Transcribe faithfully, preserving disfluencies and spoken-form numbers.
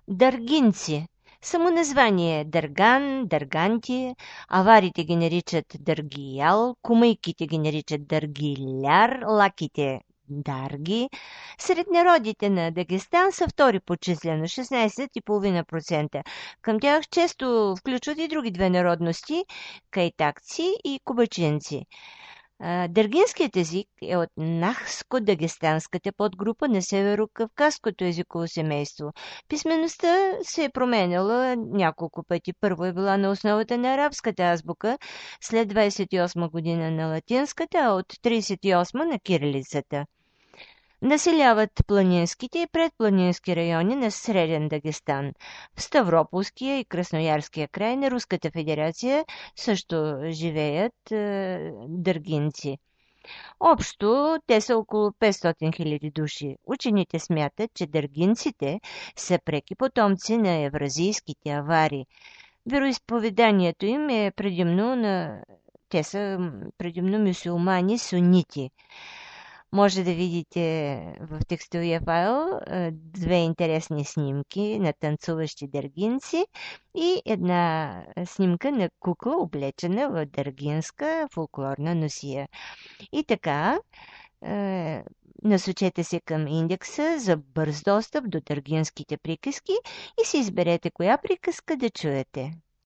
Дъргинци. Самоназвание Дърган, Дърганти, аварите ги наричат Дъргиял, кумайките ги наричат Дъргиляр, лаките Дарги. Сред народите на Дагестан са втори по численост шестнадесет цяло и пет процента. Към тях често включват и други две народности – кайтакци и кубачинци. А, Дъргинският език е от нахско-дагестанската подгрупа на северо-кавказското езиково семейство. Писмеността се е променяла няколко пъти. Първо е била на основата на арабската азбука, след двадесет и осма година на латинската, а от тридесет и осма на кирилицата. Населяват планинските и предпланински райони на Среден Дагестан. В Ставрополския и Красноярския край на Руската федерация също живеят е, дъргинци. Общо те са около петстотин хиляди души. Учените смятат, че дъргинците са преки потомци на евразийските авари. Вероизповеданието им е предимно на... Те са предимно мюсюлмани сунити. Може да видите в текстовия файл е, две интересни снимки на танцуващи дъргинци и една снимка на кукла, облечена в дъргинска фолклорна носия. И така, е, насочете се към индекса за бърз достъп до дъргинските приказки и си изберете коя приказка да чуете.